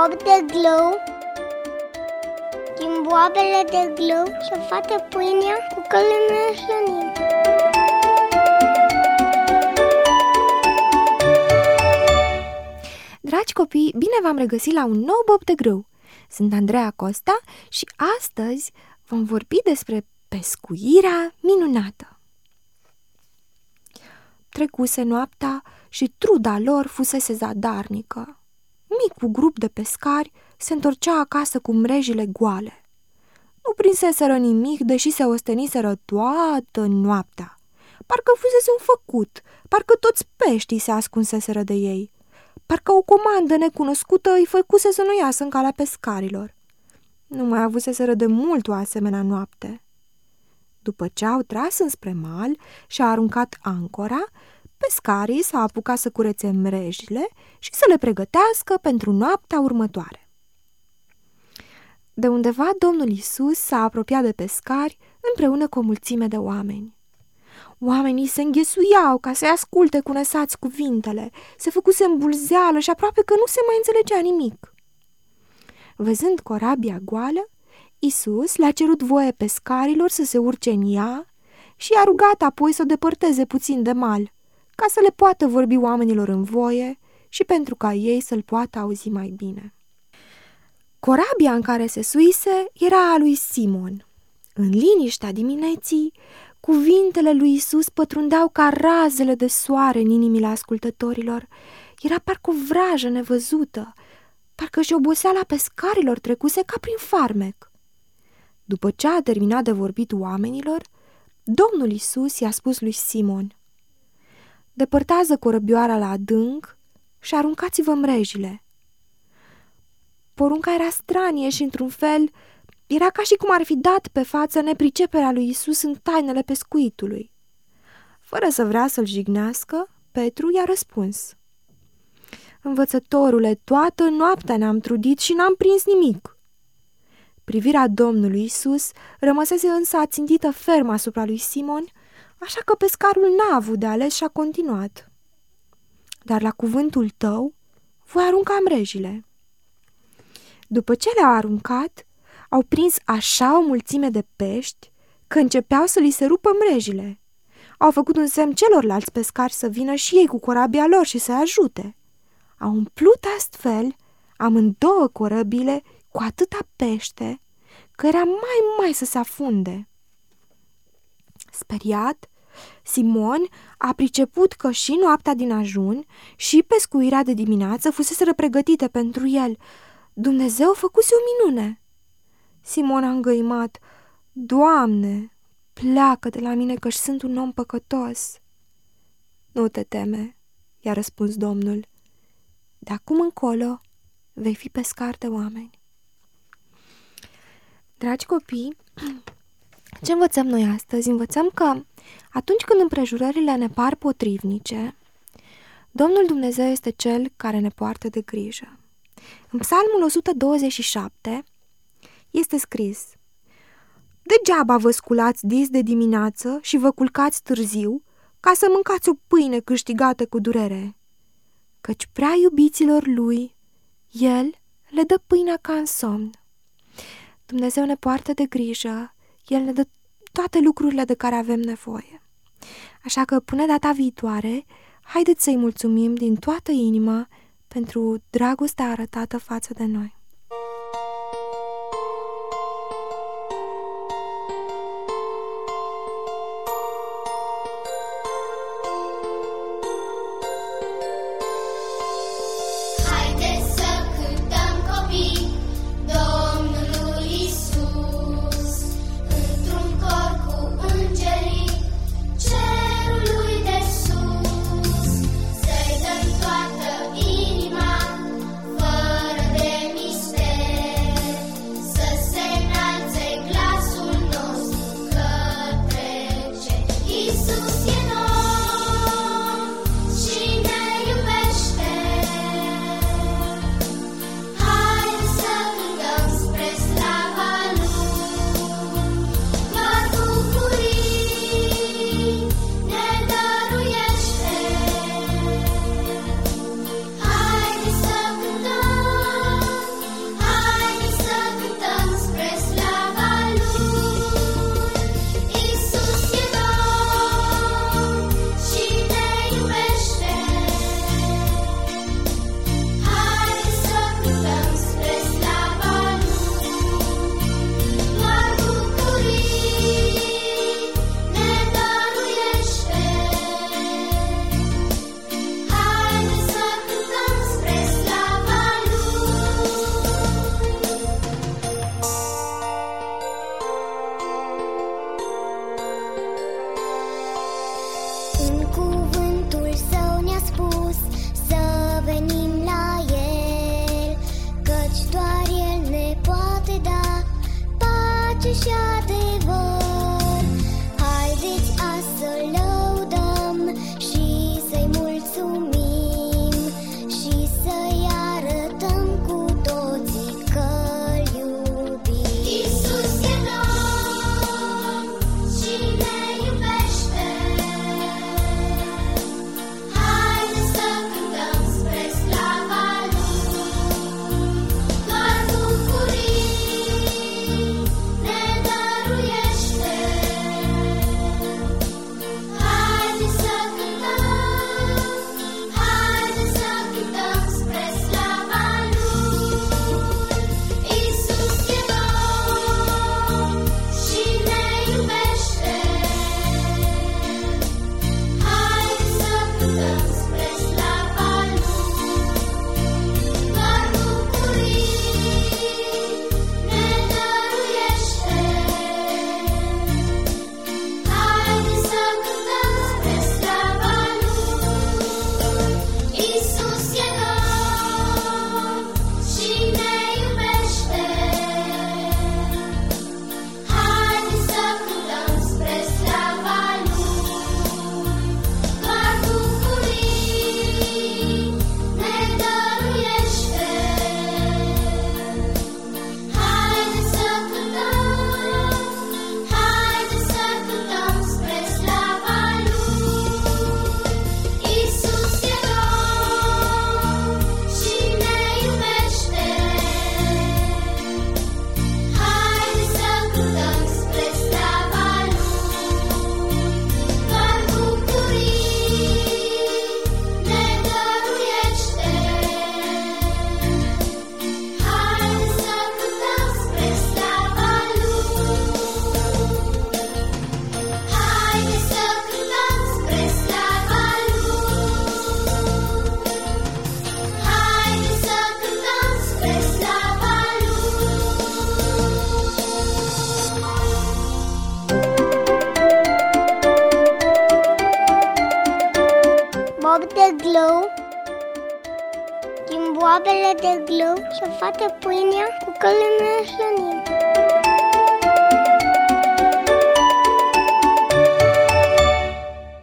bob de glou, din boabele de glou se face pâinea cu care ne hrănim. Dragi copii, bine v-am regăsit la un nou bob de grâu. Sunt Andreea Costa și astăzi vom vorbi despre pescuirea minunată. Trecuse noaptea și truda lor fusese zadarnică. Micul grup de pescari se întorcea acasă cu mrejile goale. Nu prinseseră nimic, deși se osteniseră toată noaptea. Parcă fusese un făcut, parcă toți peștii se ascunseseră de ei. Parcă o comandă necunoscută îi făcuse să nu iasă în calea pescarilor. Nu mai avuseseră de mult o asemenea noapte. După ce au tras înspre mal și au aruncat ancora, pescarii s-au apucat să curețe mrejile și să le pregătească pentru noaptea următoare. De undeva Domnul Iisus s-a apropiat de pescari împreună cu o mulțime de oameni. Oamenii se înghesuiau ca să-i asculte cu nesați cuvintele, se făcuse îmbulzeală și aproape că nu se mai înțelegea nimic. Văzând corabia goală, Iisus le-a cerut voie pescarilor să se urce în ea și i-a rugat apoi să o depărteze puțin de mal, ca să le poată vorbi oamenilor în voie și pentru ca ei să-l poată auzi mai bine. Corabia în care se suise era a lui Simon. În liniștea dimineții, cuvintele lui Iisus pătrundeau ca razele de soare în inimile ascultătorilor. Era parcă o vrajă nevăzută, parcă și oboseala pescarilor trecuse ca prin farmec. După ce a terminat de vorbit oamenilor, Domnul Iisus i-a spus lui Simon: depărtează corăbioara la adânc și aruncați-vă mrejile. Porunca era stranie și, într-un fel, era ca și cum ar fi dat pe față nepriceperea lui Iisus în tainele pescuitului. Fără să vrea să-l jignească, Petru i-a răspuns: învățătorule, toată noaptea ne-am trudit și n-am prins nimic. Privirea Domnului Iisus rămăsese însă ațintită ferm asupra lui Simon, așa că pescarul n-a avut de ales și a continuat: dar la cuvântul tău voi arunca mrejile. După ce le-au aruncat, au prins așa o mulțime de pești că începeau să li se rupă mrejile. Au făcut un semn celorlalți pescari să vină și ei cu corabia lor și să-i ajute. Au umplut astfel amândouă corăbile cu atâta pește că era mai să se afunde. Speriat, Simon a priceput că și noaptea din ajun și pescuirea de dimineață fuseseră pregătite pentru el. Dumnezeu făcuse o minune. Simon a îngăimat: Doamne, pleacă de la mine că-și sunt un om păcătos. Nu te teme, i-a răspuns Domnul. De acum încolo vei fi pescar de oameni. Dragi copii, ce învățăm noi astăzi? Învățăm că atunci când împrejurările ne par potrivnice, Domnul Dumnezeu este Cel care ne poartă de grijă. În Psalmul 127 este scris: degeaba vă sculați dis de dimineață și vă culcați târziu ca să mâncați o pâine câștigată cu durere, căci prea iubiților Lui El le dă pâinea ca în somn. Dumnezeu ne poartă de grijă, El ne dă toate lucrurile de care avem nevoie. Așa că până data viitoare, haideți să-i mulțumim din toată inima pentru dragostea arătată față de noi. Inima, fără de misiune. mulțumim și să-i arătăm cu toții că-L iubim. Iisus e Domn și ne iubește. Haide să cântăm spre slava Lui, doar bucurii ne dăruiește. Haide să cântăm spre slava Lui. Iisus e Domn și ne iubește. Haide să cântăm spre slava Lui, doar bucurii ne dăruiește. Haide să cântăm spre slava Lui. Iisus e Domn și ne iubește. Haide să cântăm spre slava Lui, doar bucurii ne dăruiește. Haide să cântăm spre slava Lui. Iisus e Domn și ne iubește. Haide să cântăm spre slava Lui, doar bucurii ne dăruiește. Haide să cântăm spre slava Lui. Haide să cântăm spre slava Lui. Haide să cântăm spre slava Lui. Bob de glou, din boabele de glou, și-a făcut pâinea cu călănăș la